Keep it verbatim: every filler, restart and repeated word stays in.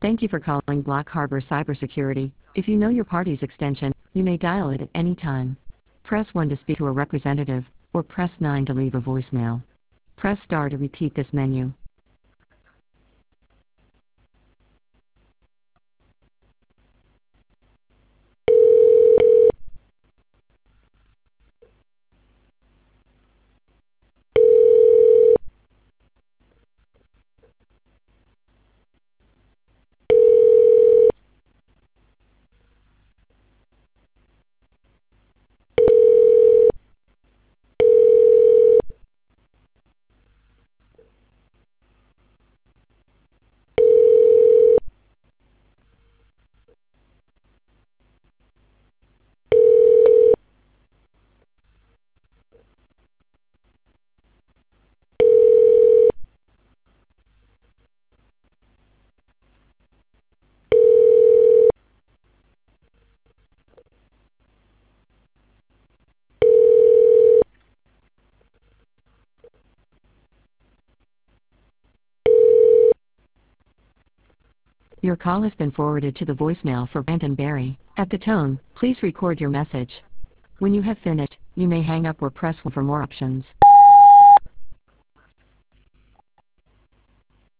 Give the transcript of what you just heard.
Thank you for calling Black Harbor Cybersecurity. If you know your party's extension, you may dial it at any time. Press one to speak to a representative, or press nine to leave a voicemail. Press star to repeat this menu. Your call has been forwarded to the voicemail for Brandon Barry. At the tone, please record your message. When you have finished, you may hang up or press one for more options.